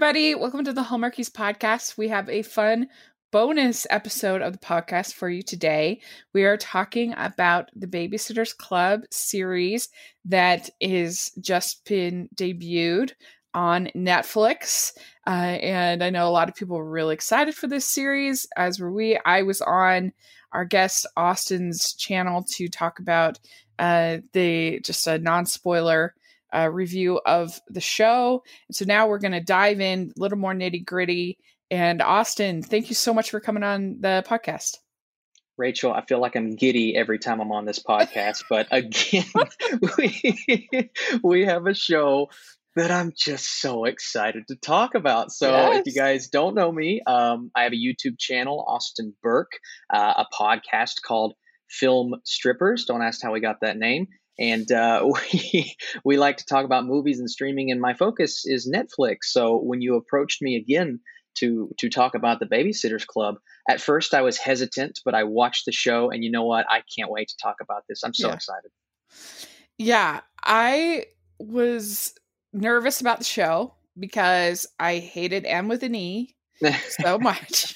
everybody. Welcome to the Hallmarkies podcast. We have a fun bonus episode of the podcast for you today. We are talking about the Babysitters Club series that is just been debuted on Netflix. And I know a lot of people were really excited for this series, as were we. I was on our guest Austin's channel to talk about just a non-spoiler review of the show. And so now we're going to dive in a little more nitty gritty. And Austin, thank you so much for coming on the podcast. Rachel, I feel like I'm giddy every time I'm on this podcast, but again, we have a show that I'm just so excited to talk about. So If you guys don't know me, I have a YouTube channel, Austin Burke, a podcast called Film Strippers. Don't ask how we got that name. And we like to talk about movies and streaming, and my focus is Netflix. So when you approached me again to talk about the Babysitters Club, at first I was hesitant, but I watched the show, and you know what? I can't wait to talk about this. I'm so excited. Yeah, I was nervous about the show because I hated M with an E so much.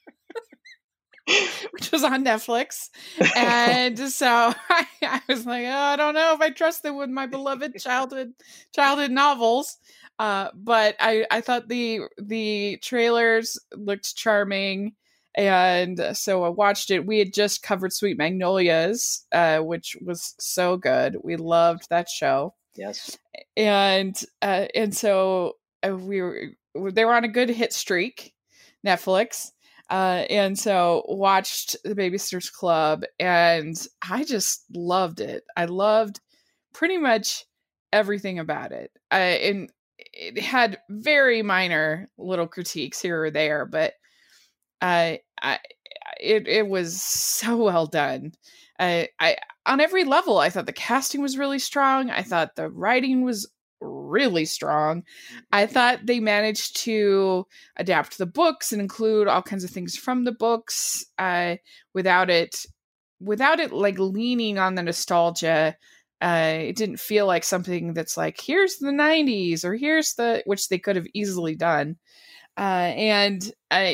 Which was on Netflix. And so I was like, oh, I don't know if I trust them with my beloved childhood novels. But I thought the trailers looked charming. And so I watched it. We had just covered Sweet Magnolias, which was so good. We loved that show. Yes. And so they were on a good hit streak, Netflix. And so watched the Babysitters Club, and I just loved it. I loved pretty much everything about it. And it had very minor little critiques here or there, but it was so well done. I on every level, I thought the casting was really strong. I thought the writing was really strong. I thought they managed to adapt the books and include all kinds of things from the books without it like leaning on the nostalgia. It didn't feel like something that's like, here's the 90s or here's which they could have easily done. And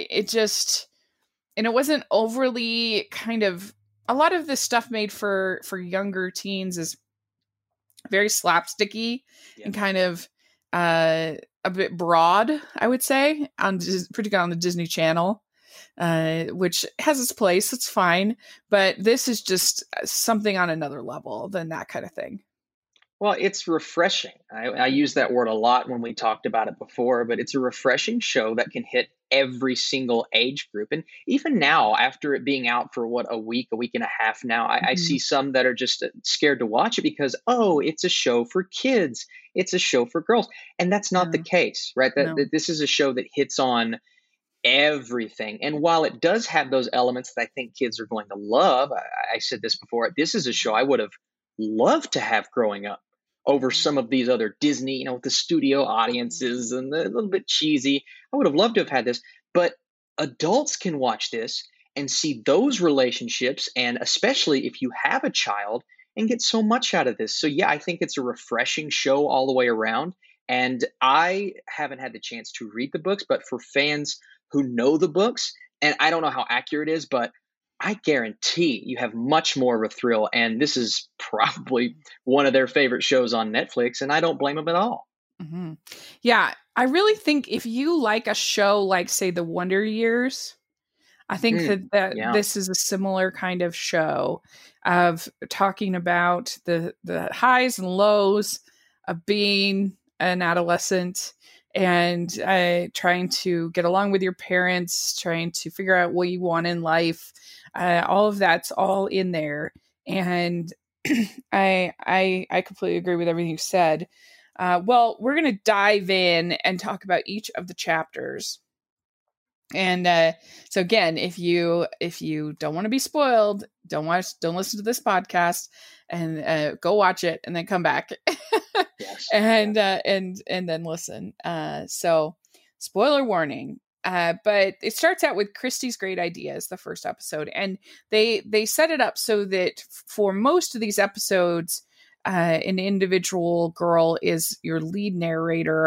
it wasn't overly kind of, a lot of this stuff made for younger teens is very slapsticky and kind of a bit broad, I would say, particularly on the Disney Channel, which has its place. It's fine. But this is just something on another level than that kind of thing. Well, it's refreshing. I use that word a lot when we talked about it before, but it's a refreshing show that can hit every single age group. And even now, after it being out for a week and a half now, I see some that are just scared to watch it because, it's a show for kids. It's a show for girls. And that's not the case, right? That this is a show that hits on everything. And while it does have those elements that I think kids are going to love, I said this before, this is a show I would have loved to have growing up over some of these other Disney, with the studio audiences and the little bit cheesy. I would have loved to have had this, but adults can watch this and see those relationships, and especially if you have a child, and get so much out of this. So yeah, I think it's a refreshing show all the way around. And I haven't had the chance to read the books, but for fans who know the books, and I don't know how accurate it is, but I guarantee you have much more of a thrill. And this is probably one of their favorite shows on Netflix, and I don't blame them at all. Mm-hmm. Yeah, I really think if you like a show like, say, The Wonder Years, I think that this is a similar kind of show of talking about the highs and lows of being an adolescent and trying to get along with your parents, trying to figure out what you want in life. All of that's all in there. And I completely agree with everything you said. Well, we're going to dive in and talk about each of the chapters. And so again, if you don't want to be spoiled, don't listen to this podcast, and go watch it and then come back. Yes. And then listen. So spoiler warning. But it starts out with Christy's Great Ideas, the first episode, and they set it up so that for most of these episodes, an individual girl is your lead narrator,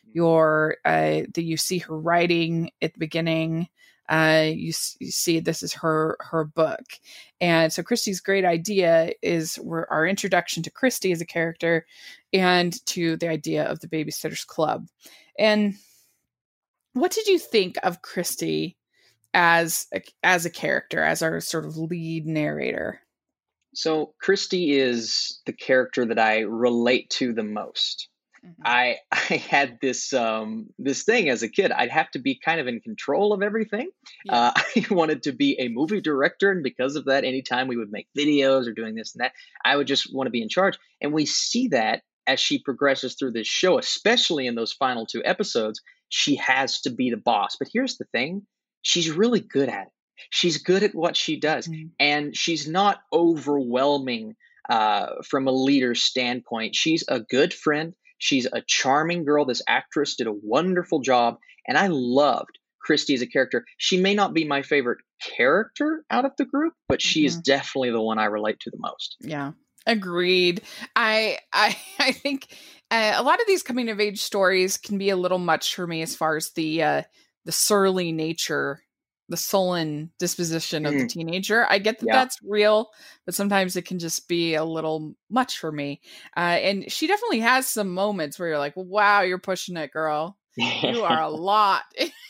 that you see her writing at the beginning. You see this is her book. And so Christy's great idea is our introduction to Christy as a character and to the idea of the Babysitters Club. And what did you think of Christy as a character, as our sort of lead narrator? So Christy is the character that I relate to the most. Mm-hmm. I had this thing as a kid. I'd have to be kind of in control of everything. Yeah. I wanted to be a movie director, and because of that, anytime we would make videos or doing this and that, I would just want to be in charge. And we see that as she progresses through this show, especially in those final 2 episodes, she has to be the boss. But here's the thing. She's really good at it. She's good at what she does. Mm-hmm. And she's not overwhelming from a leader standpoint. She's a good friend. She's a charming girl. This actress did a wonderful job. And I loved Christy as a character. She may not be my favorite character out of the group, but she is definitely the one I relate to the most. Yeah, agreed. I think a lot of these coming of age stories can be a little much for me as far as the surly nature, the sullen disposition of the teenager. I get that that's real, but sometimes it can just be a little much for me. And she definitely has some moments where you're like, wow, you're pushing it, girl. You are a lot.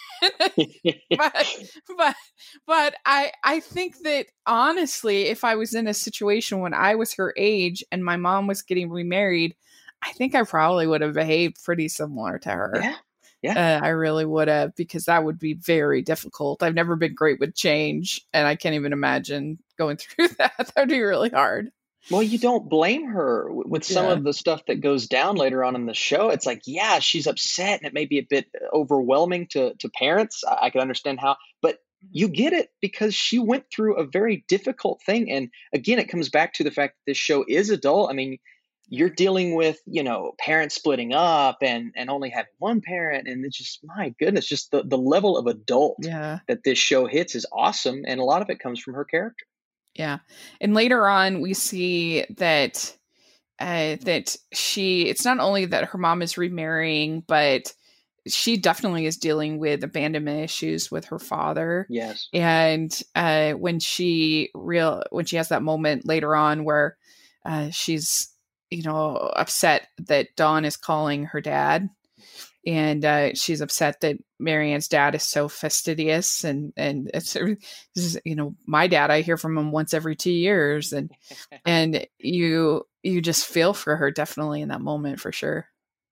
but I think that honestly, if I was in a situation when I was her age and my mom was getting remarried, I think I probably would have behaved pretty similar to her. Yeah. Yeah, I really would have, because that would be very difficult. I've never been great with change, and I can't even imagine going through that. That would be really hard. Well, you don't blame her with some of the stuff that goes down later on in the show. It's like, yeah, she's upset, and it may be a bit overwhelming to parents. I can understand how, but you get it because she went through a very difficult thing. And again, it comes back to the fact that this show is adult. I mean, you're dealing with, parents splitting up and only having one parent. And it's just, my goodness, just the level of adult that this show hits is awesome. And a lot of it comes from her character. Yeah. And later on, we see that it's not only that her mom is remarrying, but she definitely is dealing with abandonment issues with her father. Yes. And when she has that moment later on where she's upset that Dawn is calling her dad, and she's upset that Marianne's dad is so fastidious, and it's my dad, I hear from him once every 2 years, and you just feel for her definitely in that moment for sure.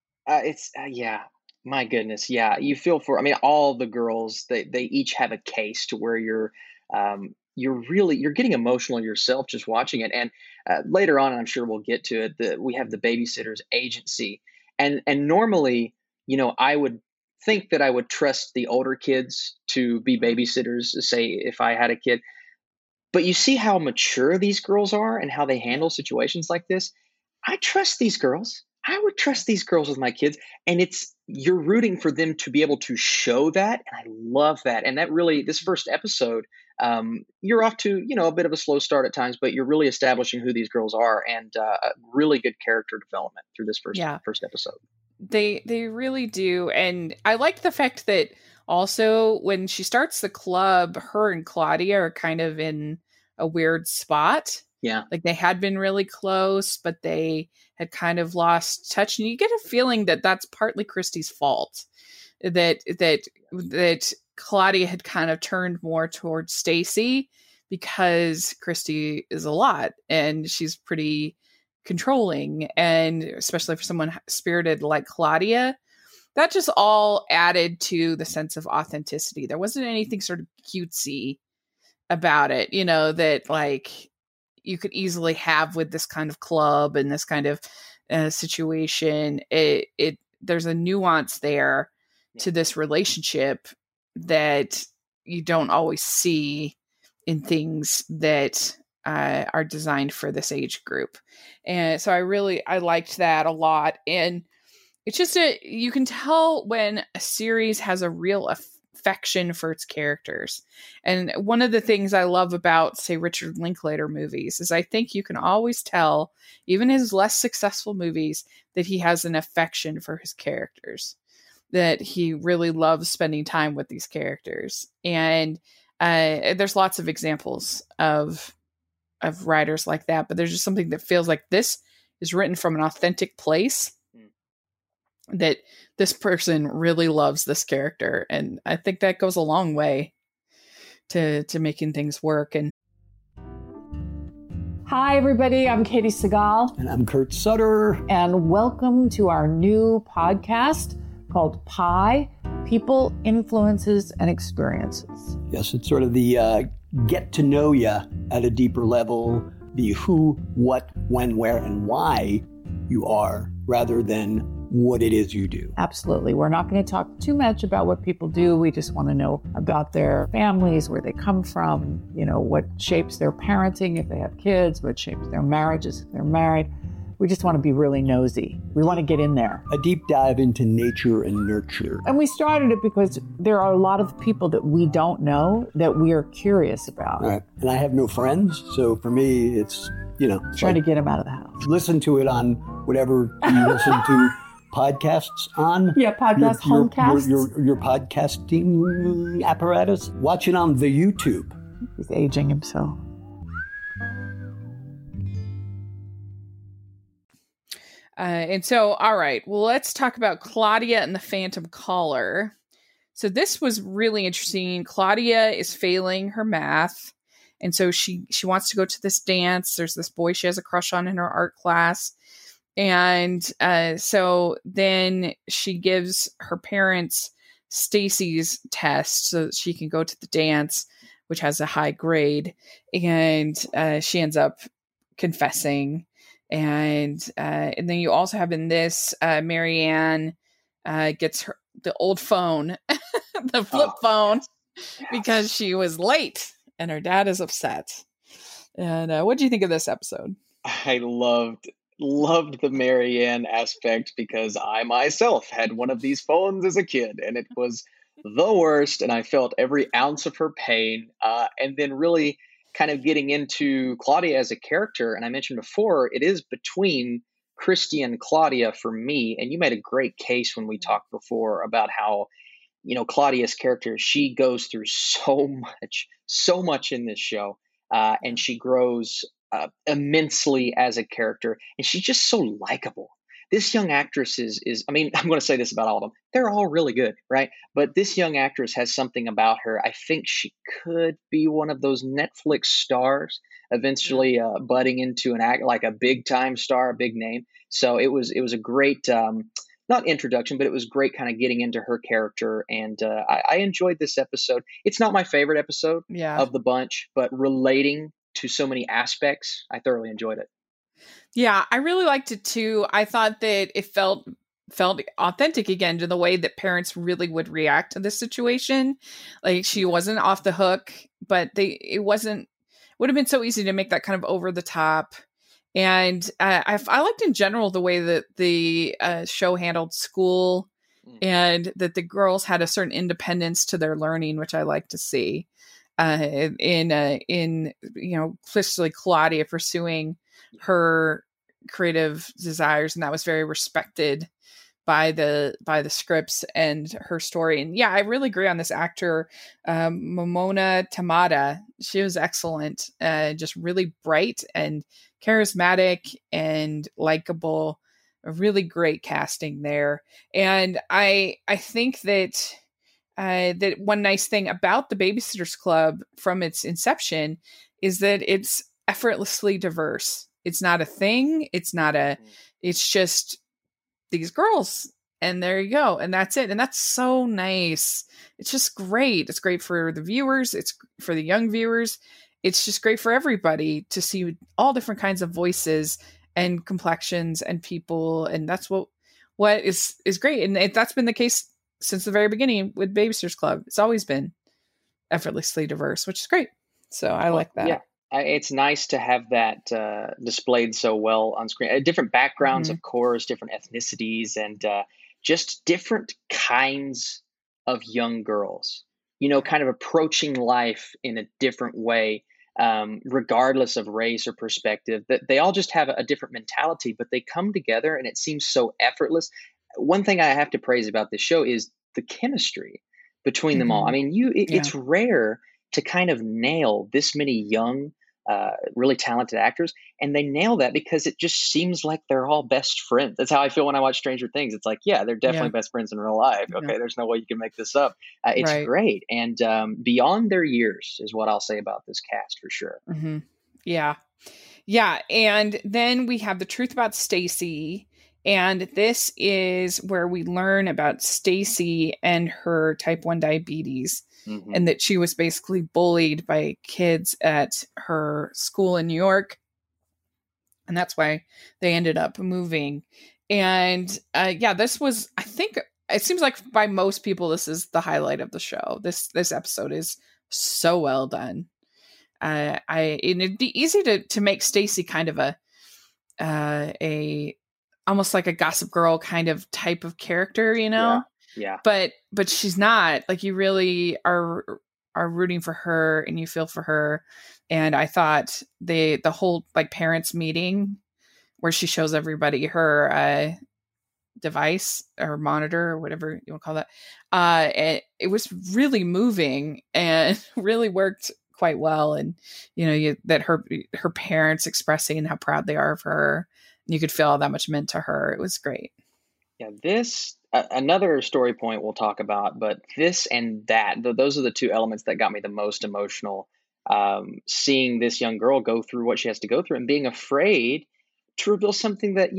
My goodness, you feel for. I mean, all the girls, they each have a case to where you're getting emotional yourself just watching it. And later on, and I'm sure we'll get to it, we have the Babysitters Agency. And normally, I would think that I would trust the older kids to be babysitters, say if I had a kid. But you see how mature these girls are and how they handle situations like this. I trust these girls. I would trust these girls with my kids. And you're rooting for them to be able to show that. And I love that. And that really, this first episode, you're off to, a bit of a slow start at times, but you're really establishing who these girls are, and a really good character development through this first episode. They really do. And I like the fact that also when she starts the club, her and Claudia are kind of in a weird spot. Yeah. Like they had been really close, but they had kind of lost touch. And you get a feeling that that's partly Christy's fault, that Claudia had kind of turned more towards Stacy because Christy is a lot and she's pretty controlling, and especially for someone spirited like Claudia, that just all added to the sense of authenticity. There wasn't anything sort of cutesy about it, that like you could easily have with this kind of club and this kind of situation. There's a nuance there to this relationship that you don't always see in things that are designed for this age group. And so I liked that a lot. And it's just you can tell when a series has a real affection for its characters. And one of the things I love about, say, Richard Linklater movies is I think you can always tell, even his less successful movies, that he has an affection for his characters. that he really loves spending time with these characters. And there's lots of examples of writers like that, but there's just something that feels like this is written from an authentic place, that this person really loves this character. And I think that goes a long way to making things work. And hi, everybody. I'm Katie Segal. And I'm Kurt Sutter. And welcome to our new podcast called Pi, People, Influences, and Experiences. Yes, it's sort of the get to know you at a deeper level, the who, what, when, where, and why you are, rather than what it is you do. Absolutely. We're not going to talk too much about what people do. We just want to know about their families, where they come from, what shapes their parenting if they have kids, what shapes their marriages if they're married. We just want to be really nosy. We want to get in there. A deep dive into nature and nurture. And we started it because there are a lot of people that we don't know that we are curious about. Right. And I have no friends, so for me, it's, trying to get them out of the house. Listen to it on whatever you listen to podcasts on. Yeah, homecasts. Your podcasting apparatus. Watch it on the YouTube. He's aging himself. And so, all right, well, let's talk about Claudia and the Phantom Caller. So this was really interesting. Claudia is failing her math, and so she wants to go to this dance. There's this boy she has a crush on in her art class. And so then she gives her parents Stacy's test so that she can go to the dance, which has a high grade. And she ends up confessing. And then you also have in this, Marianne gets the old phone, the flip phone, because she was late and her dad is upset. And what do you think of this episode? I loved the Marianne aspect because I myself had one of these phones as a kid, and it was the worst, and I felt every ounce of her pain. And then really kind of getting into Claudia as a character, and I mentioned before, it is between Christy and Claudia for me, and you made a great case when we talked before about how, Claudia's character, she goes through so much in this show, and she grows immensely as a character, and she's just so likable. This young actress is I'm going to say this about all of them. They're all really good, right? But this young actress has something about her. I think she could be one of those Netflix stars, eventually budding into an act like a big time star, a big name. So it was a great, not introduction, but it was great kind of getting into her character. And I enjoyed this episode. It's not my favorite episode of the bunch, but relating to so many aspects, I thoroughly enjoyed it. Yeah, I really liked it too. I thought that it felt authentic again to the way that parents really would react to this situation. Like, she wasn't off the hook, but would have been so easy to make that kind of over the top. And I liked in general the way that the show handled school, and that the girls had a certain independence to their learning, which I like to see. Especially Claudia pursuing her creative desires, and that was very respected by the scripts and her story. And yeah, I really agree on this actor, Momona Tamada. She was excellent, just really bright and charismatic and likable. A really great casting there. And I think that that one nice thing about the Babysitters Club from its inception is that it's effortlessly diverse. It's not a thing. It's just these girls, and there you go. And that's it. And that's so nice. It's just great. It's great for the viewers. It's for the young viewers. It's just great for everybody to see all different kinds of voices and complexions and people. And that's what is great. And that's been the case since the very beginning with Babysitters Club. It's always been effortlessly diverse, which is great. So I like that. Yeah. It's nice to have that displayed so well on screen. Different backgrounds, of course, different ethnicities, and just different kinds of young girls, kind of approaching life in a different way, regardless of race or perspective. That they all just have a different mentality, but they come together and it seems so effortless. one thing I have to praise about this show is the chemistry between them all. I mean, it's rare to kind of nail this many young, really talented actors, and they nail that because it just seems like they're all best friends. That's how I feel when I watch Stranger Things. It's like, yeah, they're definitely best friends in real life. Okay, there's no way you can make this up. It's great, and beyond their years is what I'll say about this cast for sure. Mm-hmm. Yeah, and then we have The Truth About Stacy. And this is where we learn about Stacy and her type 1 diabetes, and that she was basically bullied by kids at her school in New York. And that's why they ended up moving. And this was, I think, it seems like by most people, this is the highlight of the show. This episode is so well done. It'd be easy to make Stacy kind of a almost like a Gossip Girl kind of type of character, you know? Yeah. But she's not. Like, you really are rooting for her and you feel for her. And I thought the whole like parents meeting where she shows everybody her device or monitor or whatever you want to call that, it was really moving and really worked quite well. And that her parents expressing how proud they are of her, you could feel how that much meant to her. It was great. Yeah, this another story point we'll talk about, but this and that, those are the two elements that got me the most emotional. Seeing this young girl go through what she has to go through and being afraid to reveal something that,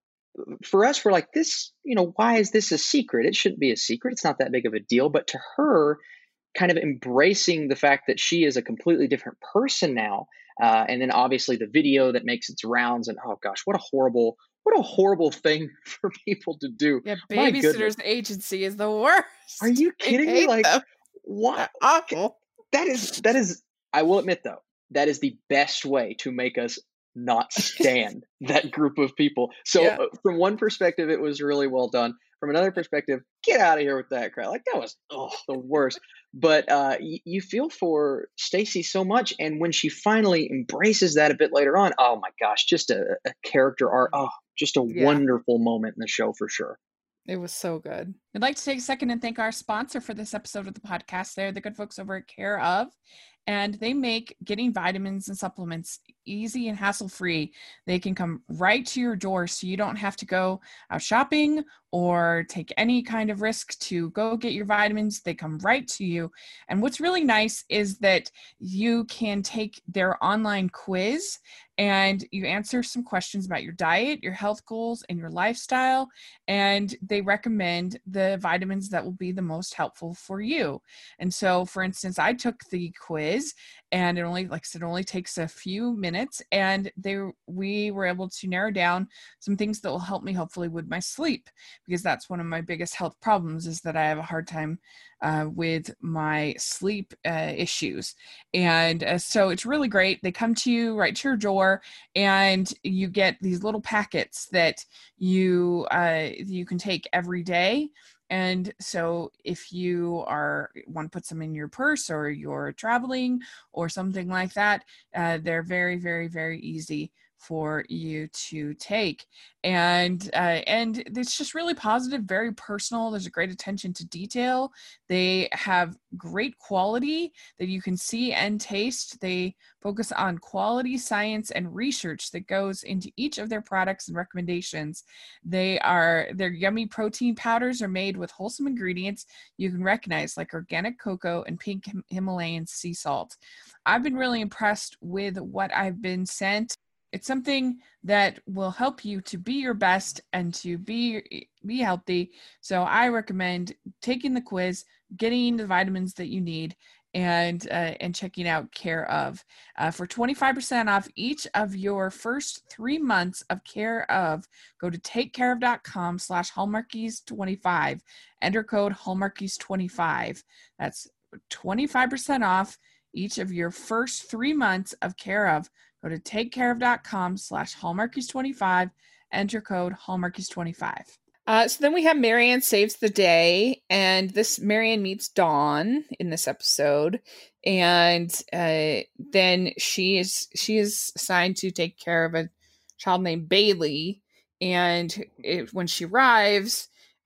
for us, we're like, this, why is this a secret? It shouldn't be a secret. It's not that big of a deal. But to her, kind of embracing the fact that she is a completely different person now. And then obviously the video that makes its rounds, and oh gosh, what a horrible thing for people to do. Yeah, Babysitter's Agency is the worst. Are you kidding me? Like, what? Awful. That is, I will admit though, that is the best way to make us not stand that group of people. So from one perspective, it was really well done. From another perspective, get out of here with that crap. Like, that was the worst. But you feel for Stacy so much. And when she finally embraces that a bit later on, oh my gosh, just a character arc. Oh, just a wonderful moment in the show for sure. It was so good. I'd like to take a second and thank our sponsor for this episode of the podcast. They're the good folks over at Care of, and they make getting vitamins and supplements easy and hassle-free. They can come right to your door, so you don't have to go out shopping or take any kind of risk to go get your vitamins. They come right to you. And what's really nice is that you can take their online quiz and you answer some questions about your diet, your health goals, and your lifestyle. And they recommend the vitamins that will be the most helpful for you. And so, for instance, I took the quiz, and it only, like I said, only takes a few minutes, and we were able to narrow down some things that will help me hopefully with my sleep, because that's one of my biggest health problems, is that I have a hard time with my sleep issues. And so it's really great. They come to you right to your door, and you get these little packets that you can take every day. And so if you want to put some in your purse, or you're traveling or something like that, they're very, very, very easy for you to take. And it's just really positive, very personal. There's a great attention to detail. They have great quality that you can see and taste. They focus on quality, science, and research that goes into each of their products and recommendations. Their yummy protein powders are made with wholesome ingredients you can recognize, like organic cocoa and pink Himalayan sea salt. I've been really impressed with what I've been sent. It's something that will help you to be your best and to be healthy. So I recommend taking the quiz, getting the vitamins that you need, and checking out Care of. For 25% off each of your first 3 months of Care of, go to takecareof.com/hallmarkies25. Enter code hallmarkies25. That's 25% off each of your first 3 months of Care of. Go to takecareof.com/hallmarkies25. Enter code hallmarkies25. So then we have Marianne saves the day, and this Marianne meets Dawn in this episode, and then she is assigned to take care of a child named Bailey, and when she arrives,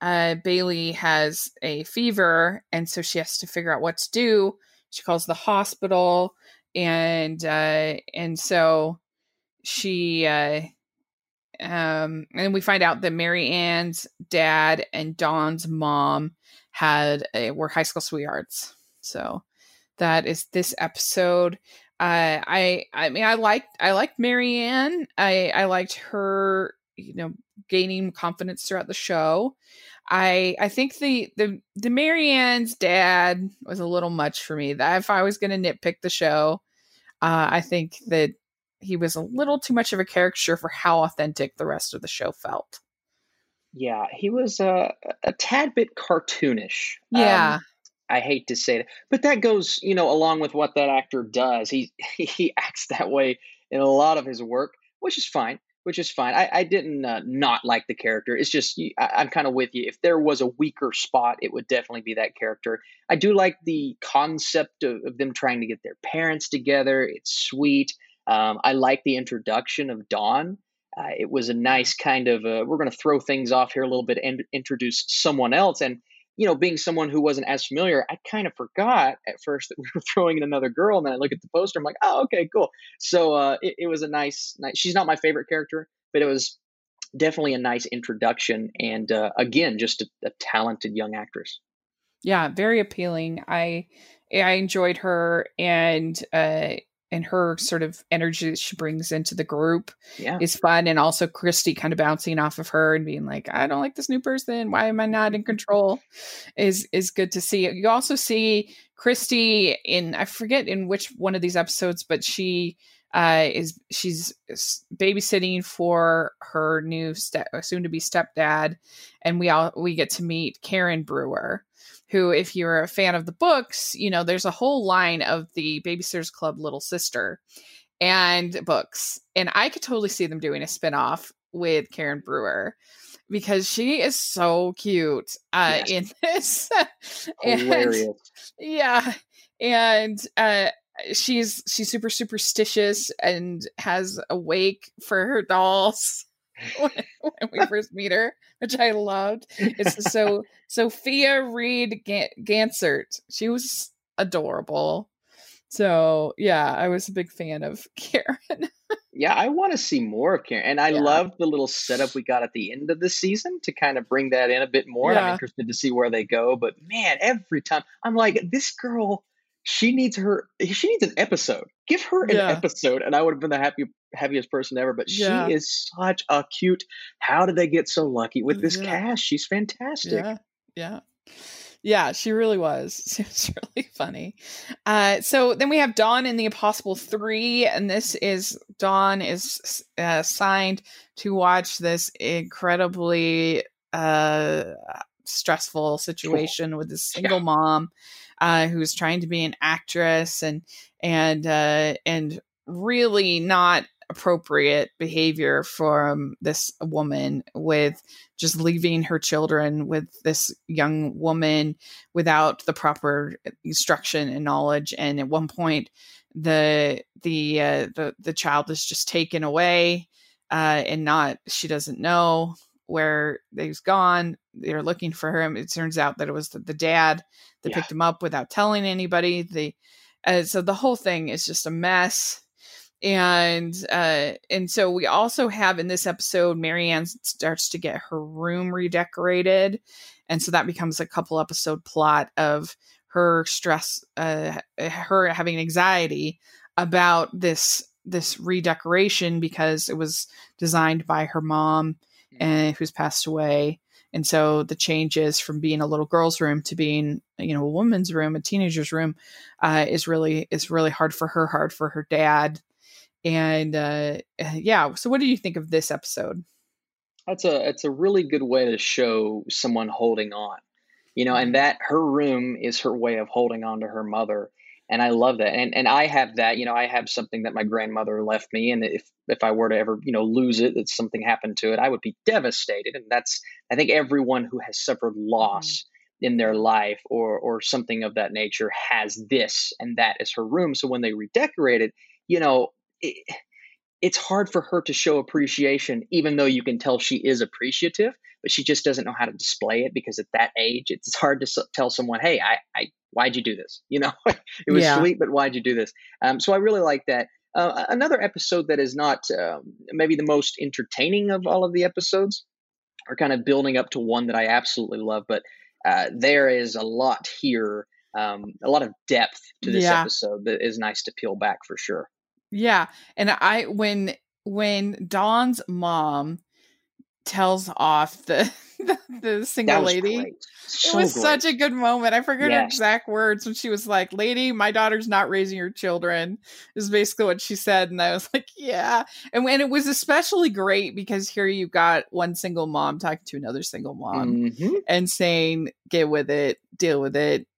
Bailey has a fever, and so she has to figure out what to do. She calls the hospital, and so she and we find out that Mary Ann's dad and Dawn's mom were high school sweethearts. So that is this episode. I mean, I liked Mary Ann. I liked her, gaining confidence throughout the show. I think the Mary Ann's dad was a little much for me. That if I was going to nitpick the show, I think that he was a little too much of a caricature for how authentic the rest of the show felt. Yeah, he was a tad bit cartoonish. Yeah. I hate to say it, but that goes, along with what that actor does. He acts that way in a lot of his work, which is fine. I didn't not like the character. It's just, I'm kind of with you. If there was a weaker spot, it would definitely be that character. I do like the concept of them trying to get their parents together. It's sweet. I like the introduction of Dawn. It was a nice kind of, we're going to throw things off here a little bit and introduce someone else. And, being someone who wasn't as familiar, I kind of forgot at first that we were throwing in another girl. And then I look at the poster, I'm like, oh, okay, cool. So it was a nice, she's not my favorite character, but it was definitely a nice introduction. And again, just a talented young actress. Yeah, very appealing. I enjoyed her, and her sort of energy that she brings into the group is fun. And also Christy kind of bouncing off of her and being like, I don't like this new person. Why am I not in control? Is good to see. You also see Christy I forget in which one of these episodes, but she's babysitting for her new soon to be stepdad. And we get to meet Karen Brewer, who, if you're a fan of the books, there's a whole line of the Babysitters Club Little Sister and books. And I could totally see them doing a spinoff with Karen Brewer because she is so cute in this. Hilarious. And she's super superstitious and has a wake for her dolls when we first meet her, which I loved. It's so Sophia Reed Gansert. She was adorable. So yeah, I was a big fan of Karen. Yeah, I want to see more of Karen. And I love the little setup we got at the end of the season to kind of bring that in a bit more. Yeah. I'm interested to see where they go. But man, every time I'm like, this girl, she needs an episode. Give her an episode. And I would have been the happiest person ever. But she is such a cute. How did they get so lucky with this cast? She's fantastic. Yeah, she really was. She was really funny. So then we have Dawn in the Impossible 3, and Dawn is assigned to watch this incredibly stressful situation with this single mom who's trying to be an actress and really not appropriate behavior from this woman, with just leaving her children with this young woman without the proper instruction and knowledge. And at one point the child is just taken away and she doesn't know where he's gone. They're looking for him. It turns out that it was the dad that picked him up without telling anybody. So the whole thing is just a mess. And so we also have in this episode, Mary Ann starts to get her room redecorated. And so that becomes a couple episode plot of her stress, her having anxiety about this redecoration because it was designed by her mom who's passed away. And so the changes from being a little girl's room to being, a woman's room, a teenager's room, is really hard for her dad. And so what do you think of this episode? It's a really good way to show someone holding on, and that her room is her way of holding on to her mother. And I love that. And I have that, I have something that my grandmother left me. And if I were to ever, lose it, that something happened to it, I would be devastated. And I think everyone who has suffered loss in their life or something of that nature has this, and that is her room. So when they redecorate it, it's hard for her to show appreciation, even though you can tell she is appreciative. but she just doesn't know how to display it, because at that age, it's hard to tell someone, hey, why'd you do this? It was sweet, but why'd you do this? So I really like that. Another episode that is not maybe the most entertaining of all of the episodes, are kind of building up to one that I absolutely love, but there is a lot here, a lot of depth to this episode that is nice to peel back for sure. Yeah. And when Dawn's mom tells off the single lady, it was such a good moment. I forget her exact words when she was like, "Lady, my daughter's not raising your children," is basically what she said. And I was like, yeah. And when it was especially great because here you got one single mom talking to another single mom and saying, "Get with it, deal with it.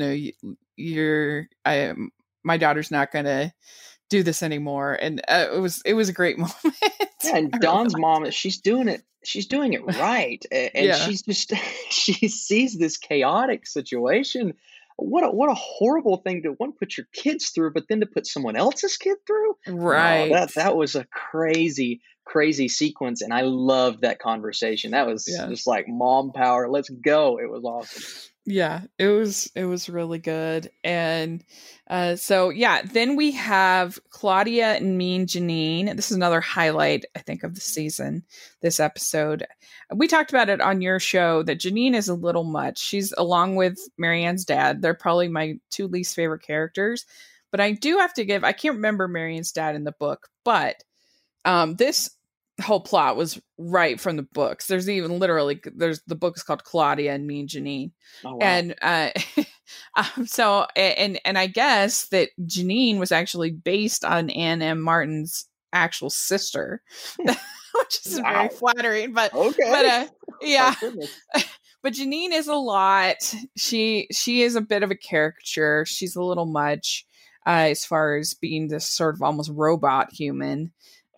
My daughter's not going to do this anymore." And it was a great moment. And Dawn's mom, she's doing it right, and she sees this chaotic situation. What a horrible thing to put your kids through, but then to put someone else's kid through. Right. That was a crazy sequence, and I loved that conversation. That was just like mom power. Let's go. It was awesome. Yeah, it was really good. And then we have Claudia and Mean Janine. This is another highlight, I think, of the season, this episode. We talked about it on your show that Janine is a little much. She's, along with Marianne's dad, they're probably my two least favorite characters. But I do have to give, I can't remember Marianne's dad in the book, but this whole plot was right from the books. There's even literally, the book is called Claudia and Mean Janine. Oh, wow. And and I guess that Janine was actually based on Anne M. Martin's actual sister, which is very flattering, but yeah. But Janine is a lot. She is a bit of a caricature. She's a little much as far as being this sort of almost robot human.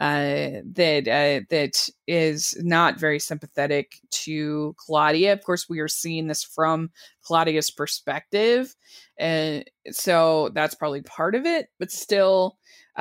That is not very sympathetic to Claudia. Of course, we are seeing this from Claudia's perspective, so that's probably part of it. But still,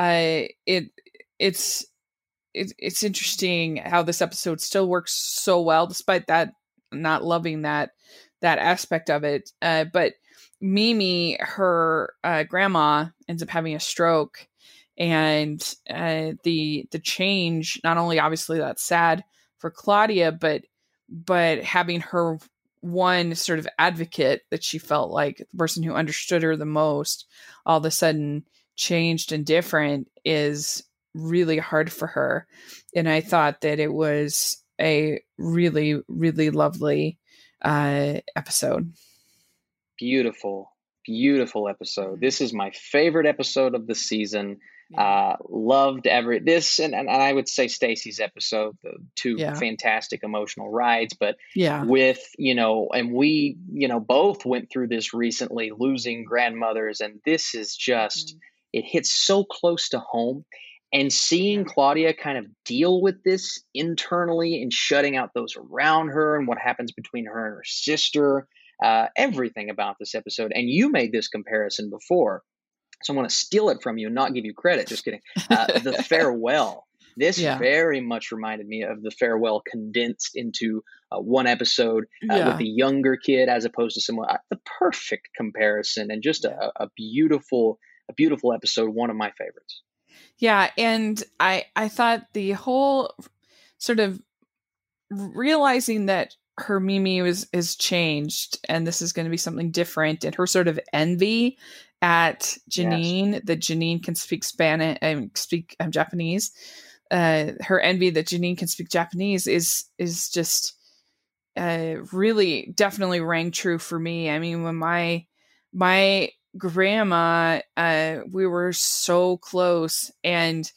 it's interesting how this episode still works so well, despite that not loving that aspect of it. But Mimi, her grandma, ends up having a stroke. And the change, not only obviously that's sad for Claudia, but having her one sort of advocate that she felt like the person who understood her the most all of a sudden changed and different is really hard for her. And I thought that it was a really, really lovely episode. Beautiful episode. This is my favorite episode of the season. Loved this and I would say Stacy's episode, the two fantastic emotional rides, but with and we both went through this recently, losing grandmothers, and this is just it hits so close to home, and seeing Claudia kind of deal with this internally and shutting out those around her, and what happens between her and her sister, everything about this episode. And you made this comparison before, so I want to steal it from you and not give you credit. Just kidding. The Farewell. This very much reminded me of The Farewell condensed into one episode with a younger kid as opposed to someone. The perfect comparison, and just a beautiful episode. One of my favorites. Yeah, and I thought the whole sort of realizing that her Mimi is changed and this is going to be something different, and her sort of envy at Janine, that Janine can speak Spanish and speak Japanese. Her envy that Janine can speak Japanese is just really definitely rang true for me. I mean, when my grandma, we were so close, and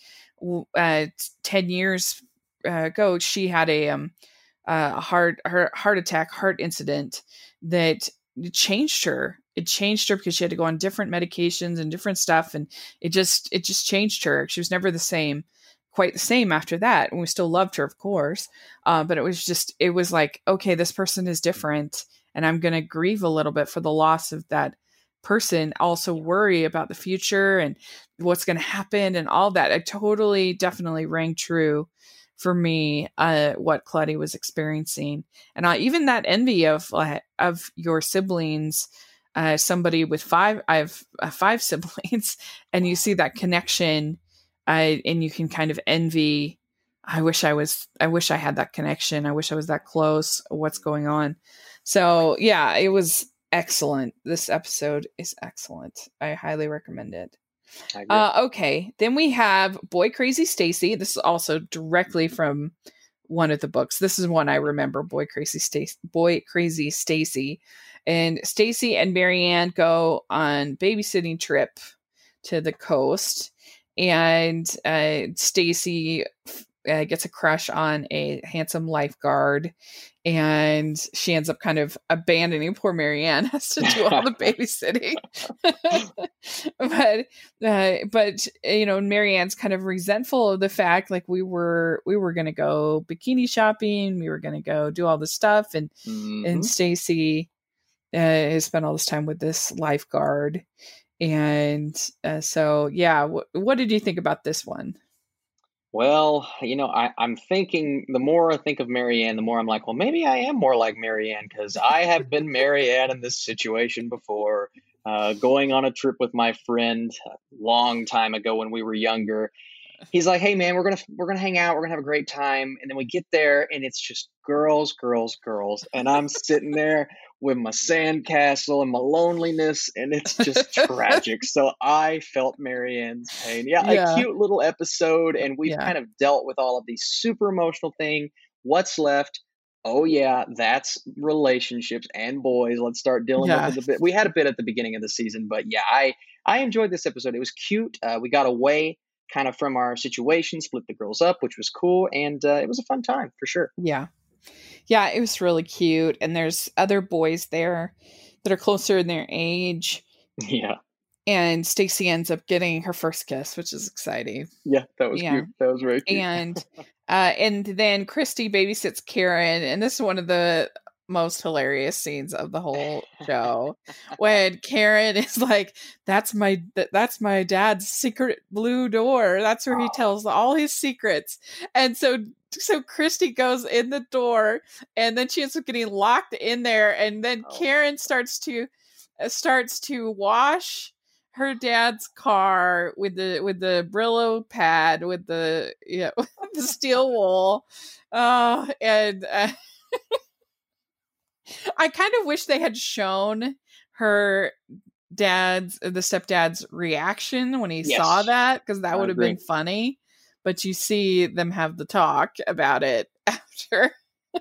10 years ago, she had a heart incident that changed her. It changed her because she had to go on different medications and different stuff. And it just changed her. She was never quite the same after that. And we still loved her, of course. But it was like, okay, this person is different, and I'm going to grieve a little bit for the loss of that person. Also worry about the future and what's going to happen and all that. Definitely rang true for me, what Claudia was experiencing. And even that envy of your siblings, somebody with I have 5 siblings, and you see that connection, and you can kind of envy. I wish I had that connection. I wish I was that close. What's going on? So yeah, it was excellent. This episode is excellent. I highly recommend it. Okay, then we have Boy Crazy Stacy. This is also directly from one of the books. This is one I remember. Boy Crazy Stacy, and Stacy and Marianne go on babysitting trip to the coast, and Stacy gets a crush on a handsome lifeguard, and she ends up kind of abandoning poor Marianne, has to do all the babysitting. but Marianne's kind of resentful of the fact, like, we were going to go bikini shopping, we were going to go do all this stuff, and and Stacy has spent all this time with this lifeguard, and so yeah, what did you think about this one? Well, I'm thinking, the more I think of Marianne, the more I'm like, well, maybe I am more like Marianne, because I have been Marianne in this situation before, going on a trip with my friend a long time ago when we were younger. He's like, hey man, we're gonna hang out, we're gonna have a great time, and then we get there and it's just girls, and I'm sitting there with my sandcastle and my loneliness, and it's just tragic. So I felt Marianne's pain. Yeah, a cute little episode, and we've kind of dealt with all of these super emotional things. What's left? Oh yeah, that's relationships and boys. Let's start dealing with it a bit. We had a bit at the beginning of the season, but yeah, I enjoyed this episode. It was cute. We got away kind of from our situation, split the girls up, which was cool, and it was a fun time for sure. Yeah, it was really cute, and there's other boys there that are closer in their age. Yeah, and Stacy ends up getting her first kiss, which is exciting. Yeah, that was cute. That was very cute. And then Christy babysits Karen, and this is one of the most hilarious scenes of the whole show, when Karen is like, that's my dad's secret blue door, that's where he tells all his secrets. And so Christy goes in the door, and then she ends up getting locked in there, and then Karen starts to wash her dad's car with the Brillo pad, with the the steel wool, and I kind of wish they had shown the stepdad's reaction when he saw that, because that would have been funny. But you see them have the talk about it after.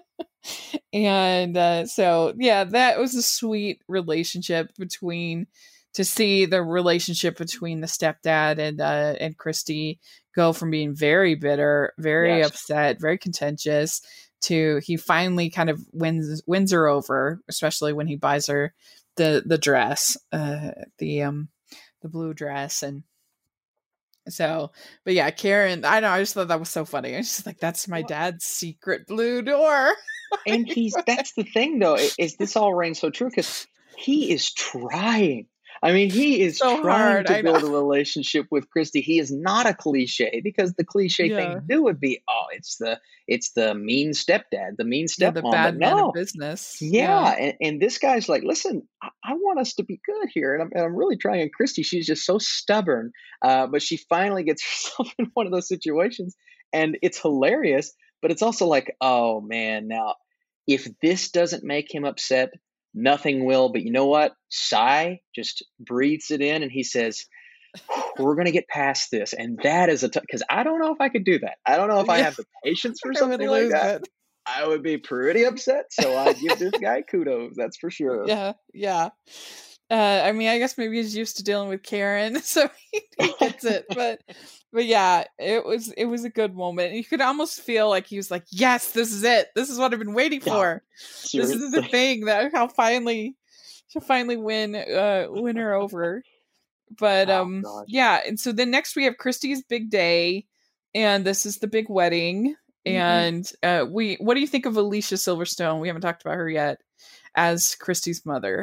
And so, yeah, that was a sweet relationship to see the relationship between the stepdad and Christy go from being very bitter, very upset, very contentious, to he finally kind of wins her over, especially when he buys her the dress, the blue dress. And so, but yeah, Karen, I know, I just thought that was so funny. I was just like, that's my dad's secret blue door. And that's the thing though, is this all reigns so true, because he is trying. I mean, he is so trying to build a relationship with Christy. He is not a cliche, because the cliche thing to do would be, it's the mean stepdad, the mean stepmom. The bad man of business. Yeah. And this guy's like, listen, I want us to be good here. And I'm really trying. And Christy, she's just so stubborn. But she finally gets herself in one of those situations. And it's hilarious. But it's also like, oh man, now if this doesn't make him upset, nothing will. But you know what? Sai just breathes it in, and he says, we're going to get past this. And that is because I don't know if I could do that. I don't know if I have the patience for something like that. I would be pretty upset. So I give this guy kudos. That's for sure. Yeah. I mean, I guess maybe he's used to dealing with Karen, so he gets it. But yeah, it was a good moment. You could almost feel like he was like, yes, this is it. This is what I've been waiting for. Seriously. This is the thing that she'll finally win her over. But yeah, and so then next we have Christy's big day, and this is the big wedding. And what do you think of Alicia Silverstone? We haven't talked about her yet as Christy's mother.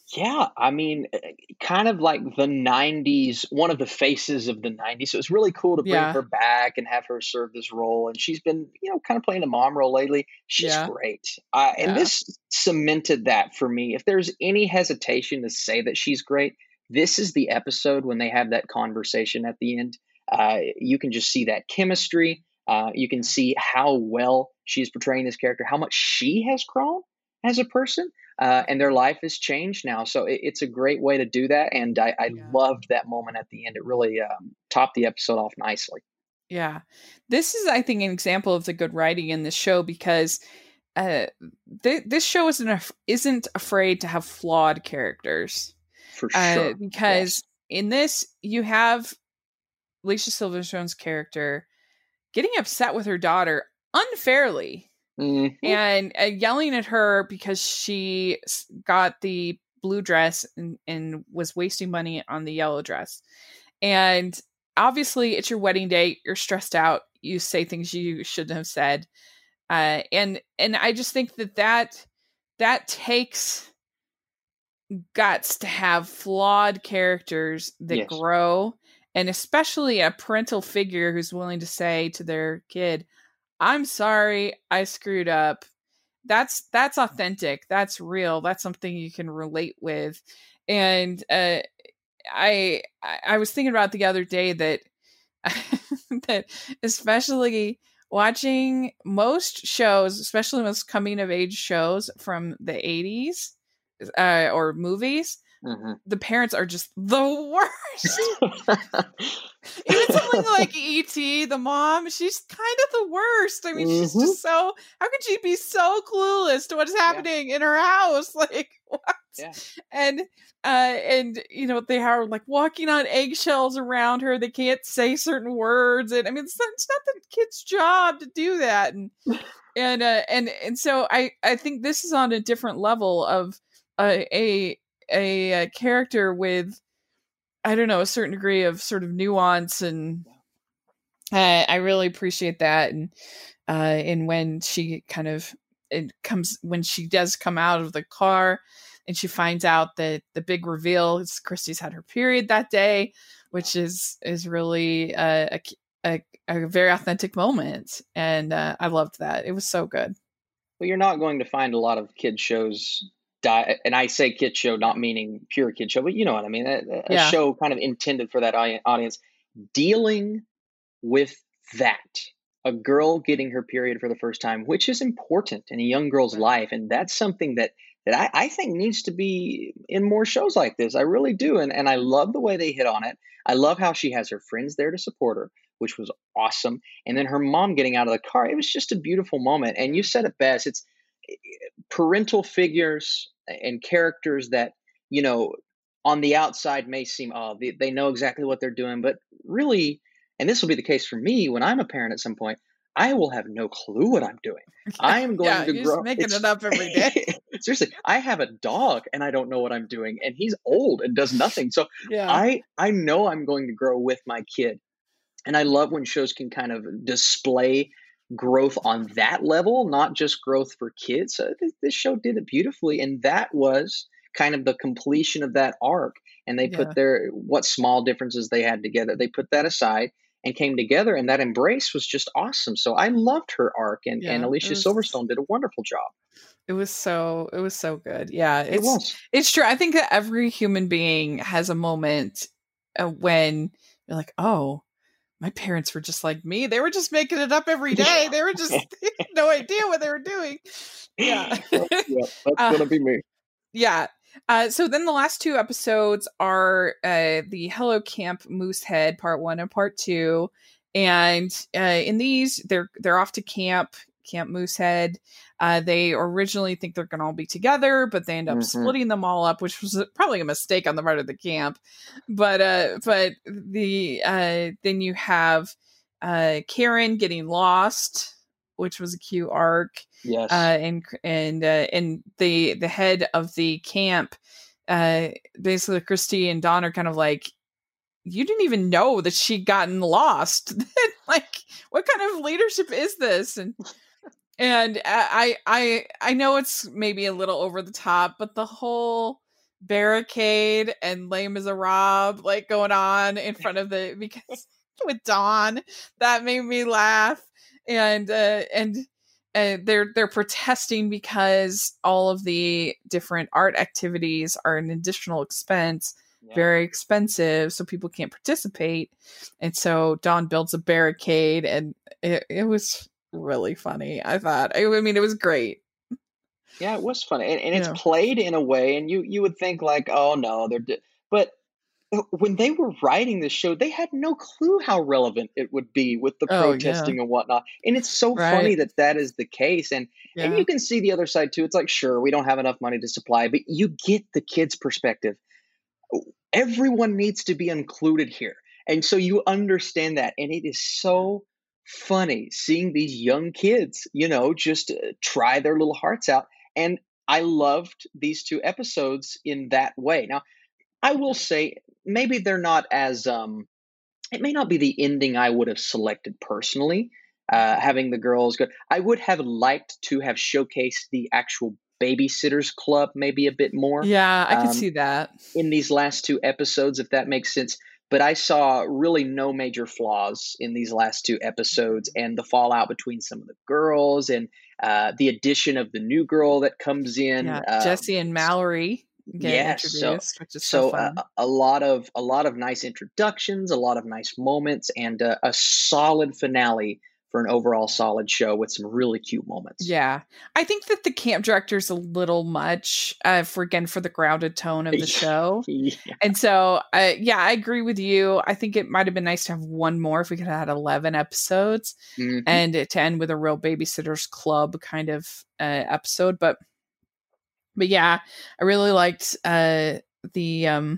Yeah, I mean, kind of like the 90s, one of the faces of the 90s. So it was really cool to bring Yeah. her back and have her serve this role. And she's been, kind of playing the mom role lately. She's Yeah. great. And Yeah. this cemented that for me. If there's any hesitation to say that she's great, this is the episode when they have that conversation at the end. You can just see that chemistry. You can see how well she's portraying this character, how much she has grown as a person. And their life has changed now. So it's a great way to do that. And I loved that moment at the end. It really topped the episode off nicely. Yeah. This is, I think, an example of the good writing in this show because this show isn't afraid to have flawed characters. For sure. Because in this, you have Alicia Silverstone's character getting upset with her daughter unfairly. Mm-hmm. And yelling at her because she got the blue dress and was wasting money on the yellow dress. And obviously it's your wedding day. You're stressed out. You say things you shouldn't have said. And I just think that takes guts to have flawed characters that grow. And especially a parental figure who's willing to say to their kid, I'm sorry, I screwed up. That's authentic. That's real. That's something you can relate with. And I was thinking about the other day that that especially watching most shows, especially most coming of age shows from the 80s or movies, the parents are just the worst. Even something like E.T., the mom, she's kind of the worst. I mean, she's just so, how could she be so clueless to what's happening in her house? Like, what? Yeah. And they are like walking on eggshells around her. They can't say certain words. And I mean, it's not the kid's job to do that. And so I think this is on a different level of a character with, I don't know, a certain degree of sort of nuance, and I really appreciate that. And when she when she does come out of the car and she finds out that the big reveal is Christy's had her period that day, which is really a very authentic moment, and I loved that. It was so good. Well, you're not going to find a lot of kid shows. And I say kid show, not meaning pure kid show, but you know what I mean. A show kind of intended for that audience, dealing with that. A girl getting her period for the first time, which is important in a young girl's life, and that's something that I think needs to be in more shows like this. I really do, and I love the way they hit on it. I love how she has her friends there to support her, which was awesome. And then her mom getting out of the car, it was just a beautiful moment. And you said it best. It's parental figures and characters that, on the outside may seem, they know exactly what they're doing, but really, and this will be the case for me when I'm a parent at some point, I will have no clue what I'm doing. I am going to grow. Just making it up every day. Seriously, I have a dog and I don't know what I'm doing, and he's old and does nothing. So I know I'm going to grow with my kid. And I love when shows can kind of display growth on that level, not just growth for kids. So this show did it beautifully. And that was kind of the completion of that arc. And they put what small differences they had together, they put that aside and came together. And that embrace was just awesome. So I loved her arc, and Alicia Silverstone did a wonderful job. It was so good. Yeah, it's true. I think that every human being has a moment when you're like, oh, my parents were just like me. They were just making it up every day. They were just they had no idea what they were doing. Yeah. That's going to be me. Yeah. So then the last two episodes are the Hello Camp Moosehead Part 1 and Part 2. And in these, they're off to Camp Moosehead. They originally think they're going to all be together, but they end up splitting them all up, which was probably a mistake on the part of the camp. But then you have Karen getting lost, which was a cute arc. Yes. And the head of the camp, basically Christy and Don are kind of like, you didn't even know that she'd gotten lost. Like, what kind of leadership is this? And I know it's maybe a little over the top, but the whole barricade and Les Miserables like going on in front of the, because with Dawn, that made me laugh. And they're protesting because all of the different art activities are an additional expense, very expensive, so people can't participate. And so Dawn builds a barricade, and it was really funny. I thought, I mean, it was great. Yeah, it was funny, and it's played in a way, and you would think like, oh no, but when they were writing this show, they had no clue how relevant it would be with the protesting and whatnot. And it's so funny that is the case. And you can see the other side too. It's like, sure, we don't have enough money to supply, but you get the kids' perspective. Everyone needs to be included here. And so you understand that. And it is so funny seeing these young kids, just try their little hearts out. And I loved these 2 episodes in that way. Now, I will say maybe they're not as, it may not be the ending I would have selected personally, having the girls go. I would have liked to have showcased the actual Babysitters Club maybe a bit more. Yeah, I could see that. In these last 2 episodes, if that makes sense. But I saw really no major flaws in these last 2 episodes, and the fallout between some of the girls, and the addition of the new girl that comes in. Yeah, Jesse and Mallory. Introduced, which is so fun. A lot of nice introductions, a lot of nice moments, and a solid finale for an overall solid show with some really cute moments. Yeah, I think that the camp director's a little much for the grounded tone of the show. And so I agree with you. I think it might have been nice to have one more if we could have had 11 episodes and to end with a real Babysitters Club kind of episode, but yeah, I really liked the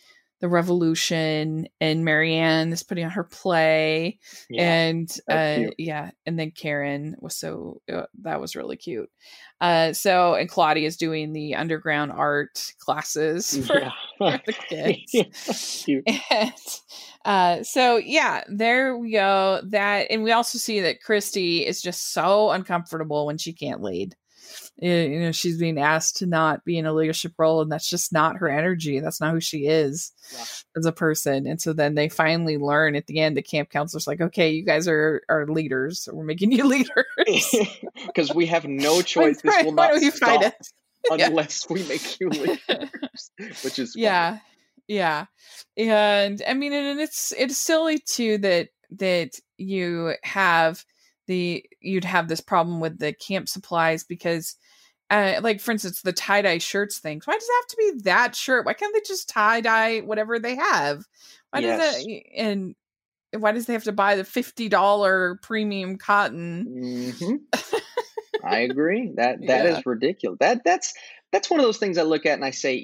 revolution, and Marianne is putting on her play, and and then Karen was that was really cute. And Claudia is doing the underground art classes for the kids. And there we go. And we also see that Christy is just so uncomfortable when she can't lead. She's being asked to not be in a leadership role, and that's just not her energy. That's not who she is as a person. And so then they finally learn at the end, the camp counselor's like, okay, you guys are leaders. We're making you leaders. Because we have no choice. This will not stop unless we make you leaders, which is funny. Yeah. And I mean, and it's silly too that you'd have this problem with the camp supplies because like for instance, the tie-dye shirts things. Why does it have to be that shirt? Why can't they just tie-dye whatever they have? Why does they have to buy the $50 premium cotton? I agree. That is ridiculous. That's one of those things I look at and I say,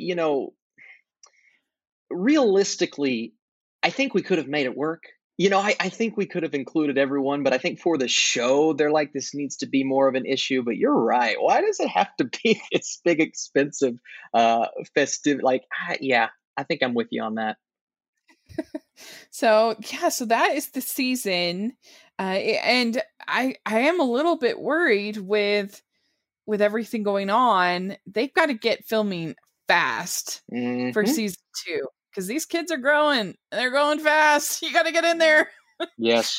realistically, I think we could have made it work. I think we could have included everyone, but I think for the show, they're like, this needs to be more of an issue. But you're right. Why does it have to be this big, expensive, festive? I think I'm with you on that. So that is the season. And I am a little bit worried with everything going on. They've got to get filming fast for season 2. Because these kids are growing, and they're growing fast. You got to get in there. Yes.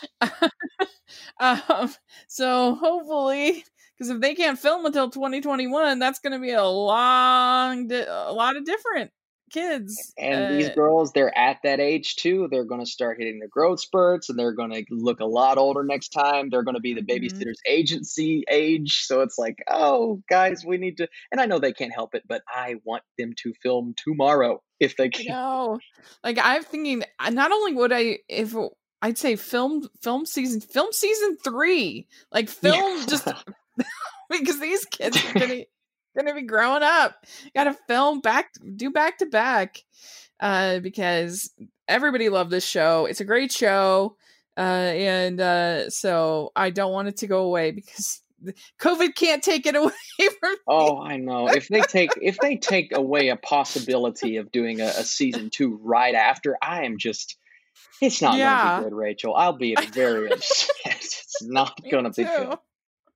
So hopefully, because if they can't film until 2021, that's going to be a lot of different kids. And these girls, they're at that age too. They're going to start hitting their growth spurts, and they're going to look a lot older next time. They're going to be the babysitters agency age. So it's like, oh, guys, we need to. And I know they can't help it, but I want them to film tomorrow if they can. No, like I'm thinking, not only would I'd say film season 3, like film just because these kids are gonna be growing up. Gotta film do back to back, because everybody loved this show. It's a great show, and so I don't want it to go away because COVID can't take it away from me. Oh, I know. If they take away a possibility of doing a season 2 right after, it's not going to be good, Rachel. I'll be very upset. It's not going to be good.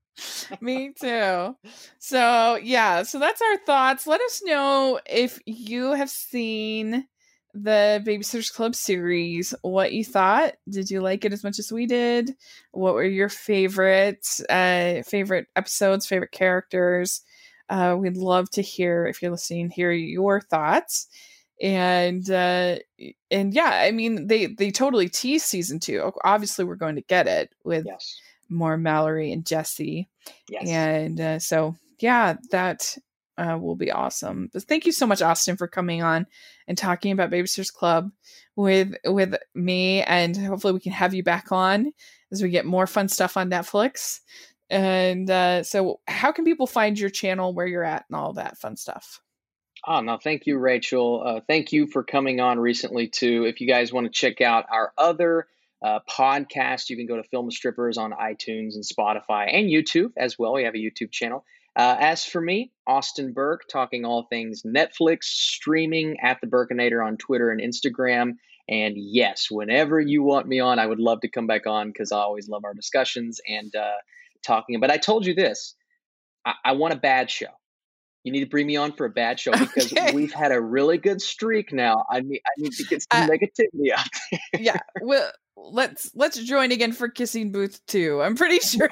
Me too. So yeah, so that's our thoughts. Let us know if you have seen the Babysitters Club series, what you thought. Did you like it as much as we did? What were your favorite episodes, favorite characters? We'd love to hear, if you're listening, hear your thoughts. And yeah, I mean, they totally tease season 2. Obviously, we're going to get it with more Mallory and Jesse. Yes. And so yeah, that will be awesome. But thank you so much, Austin, for coming on and talking about Babysitters Club with me, and hopefully we can have you back on as we get more fun stuff on Netflix. And so how can people find your channel, where you're at, and all that fun stuff? Oh, no, thank you, Rachel. Thank you for coming on recently, too. If you guys want to check out our other podcast, you can go to Film Strippers on iTunes and Spotify and YouTube as well. We have a YouTube channel. As for me, Austin Burke, talking all things Netflix, streaming at The Burkinator on Twitter and Instagram. And yes, whenever you want me on, I would love to come back on, because I always love our discussions and talking. But I told you this, I want a bad show. You need to bring me on for a bad show, because we've had a really good streak now. I need to get some negativity out there. Yeah, well, let's join again for Kissing Booth 2. I'm pretty sure.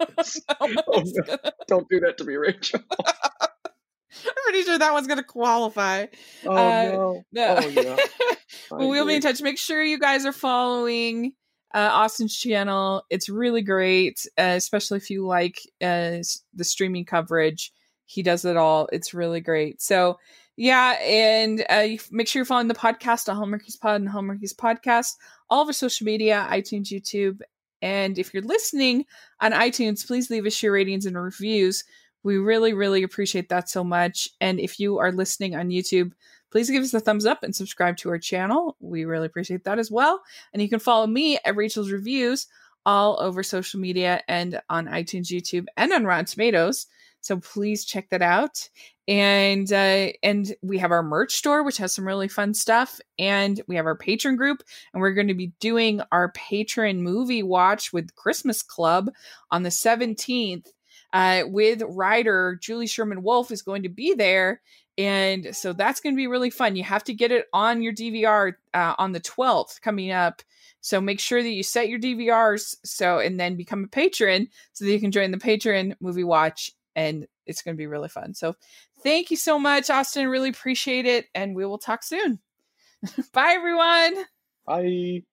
Don't do that to me, Rachel. I'm pretty sure that one's going to qualify. No. Oh, yeah. Well, we'll be in touch. Make sure you guys are following Austin's channel. It's really great, especially if you like the streaming coverage. He does it all. It's really great. So yeah, and make sure you're following the podcast on Hallmarkies Pod and Hallmarkies Podcast, all of our social media, iTunes, YouTube. And if you're listening on iTunes, please leave us your ratings and reviews. We really, really appreciate that so much. And if you are listening on YouTube, please give us a thumbs up and subscribe to our channel. We really appreciate that as well. And you can follow me at Rachel's Reviews all over social media and on iTunes, YouTube, and on Rotten Tomatoes. So please check that out. And we have our merch store, which has some really fun stuff. And we have our patron group. And we're going to be doing our patron movie watch with Christmas Club on the 17th. With writer Julie Sherman Wolf is going to be there. And so that's going to be really fun. You have to get it on your DVR on the 12th coming up. So make sure that you set your DVRs and then become a patron so that you can join the patron movie watch. And it's going to be really fun. So thank you so much, Austin. Really appreciate it. And we will talk soon. Bye, everyone. Bye.